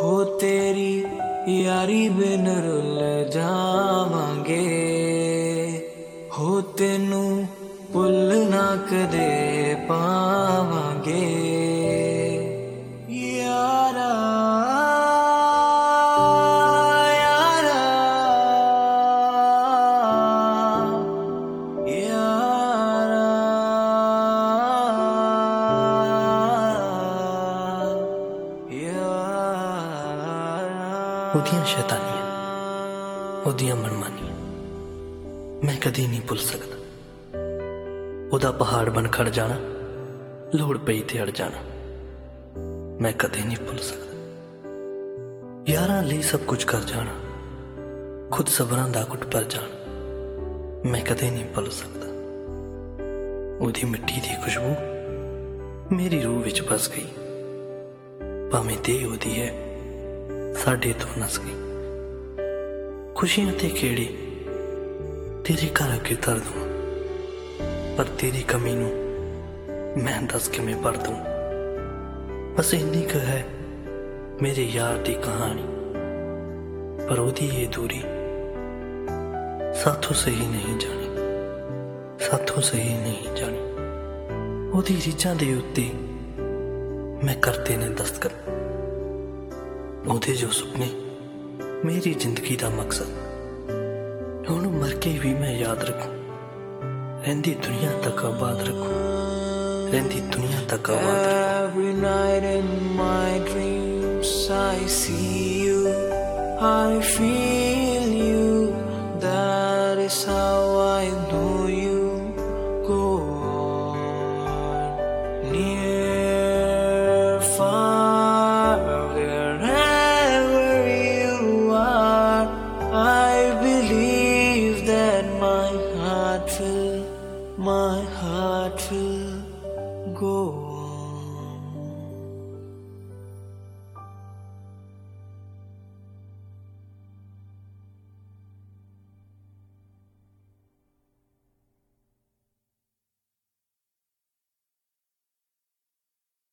हो तेरी यारी बिन रुल जावांगे, हो तेनू भुल ना कदे पावांगे यारा यारा यारा ਉਹਦੀਆਂ ਸ਼ੈਤਾਨੀਆਂ, ਉਹਦੀਆਂ ਮਨਮਾਨੀਆਂ ਮੈਂ ਕਦੀ ਨਹੀਂ ਭੁੱਲ ਸਕਦਾ। ਉਹਦਾ ਪਹਾੜ ਬਣ ਖੜ ਜਾਣਾ, ਲੋੜ ਪਈ ਤੇ ਅੜ ਜਾਣਾ ਮੈਂ ਕਦੇ ਨਹੀਂ ਭੁੱਲ ਸਕਦਾ। ਯਾਰਾਂ ਲਈ ਸਭ ਕੁਝ ਕਰ ਜਾਣਾ, ਖੁਦ ਸਬਰਾਂ ਦਾ ਘੁੱਟ ਭਰ ਜਾਣਾ ਮੈਂ ਕਦੇ ਨਹੀਂ ਭੁੱਲ ਸਕਦਾ। ਉਹਦੀ ਮਿੱਟੀ ਦੀ ਖੁਸ਼ਬੂ ਮੇਰੀ ਰੂਹ ਵਿੱਚ ਵਸ ਗਈ, ਭਾਵੇਂ ਦੇਹ ਉਹਦੀ ਹੈ ਸਾਡੇ ਤੋਂ ਨਸ ਗਈ। ਖੁਸ਼ੀਆਂ ਤੇ ਖੇੜੇ ਤੇਰੇ ਘਰ ਅੱਗੇ ਧਰ ਦੂੰ, ਪਰ ਤੇਰੀ ਕਮੀ ਨੂੰ ਮੈਂ ਦੱਸ ਕਿਵੇਂ ਭਰ ਦੂੰ। ਬਸ ਇੰਨੀ ਕੁ ਹੈ ਮੇਰੇ ਯਾਰ ਦੀ ਕਹਾਣੀ, ਪਰ ਉਹਦੀ ਇਹ ਦੂਰੀ ਸਾਥੋਂ ਸਹੀ ਨਹੀਂ ਜਾਣੀ, ਸਾਥੋਂ ਸਹੀ ਨਹੀਂ ਜਾਣੀ। ਉਹਦੀ ਰੀਝਾਂ ਦੇ ਉੱਤੇ ਮੈਂ ਕਰਤੇ ਨੇ ਦਸਤਖਤ, ਉਹਦੇ ਜੋ ਸੁਪਨੇ ਮੇਰੀ ਜ਼ਿੰਦਗੀ ਦਾ ਮਕਸਦ, ਉਹਨੂੰ ਮਰ ਕੇ ਵੀ ਮੈਂ ਯਾਦ ਰੱਖੂ, ਰਹਿੰਦੀ ਦੁਨੀਆ ਤੱਕ ਆਬਾਦ ਰੱਖੂ, ਰਹਿੰਦੀ ਦੁਨੀਆ ਤੱਕ ਆਬਾਦ ਰੱਖੂ। Every night in my dreams I see you, I feel you, that is how I know you. Go on, near, far, wherever you are, I believe that my heart will go